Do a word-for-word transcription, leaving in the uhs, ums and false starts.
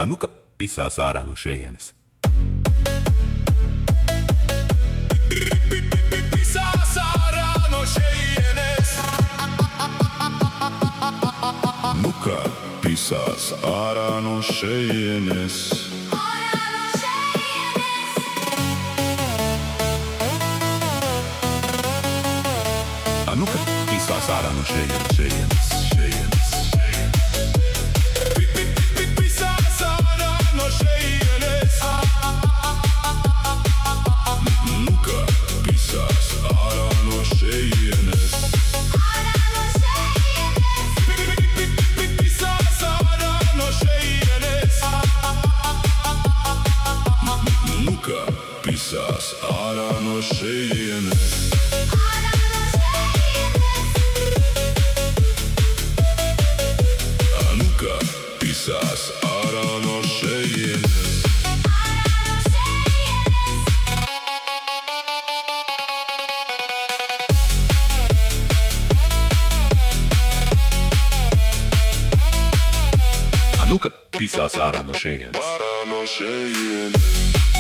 Anuka pisää saadaan Cheyennes. Pisää saadaan Cheyennes. Anuka pisää saadaan Cheyennes. Anuka pisää saadaan Cheyennes. Cheyennes. Pisää saadaan Cheyennes. Anuka pisää saadaan Cheyennes. Pisää saadaan Cheyennes. Anuka pisää saadaan Cheyennes. Anuka pisää saadaan Cheyennes. Anuka pisää saadaan Cheyennes. Saadaan Cheyennes.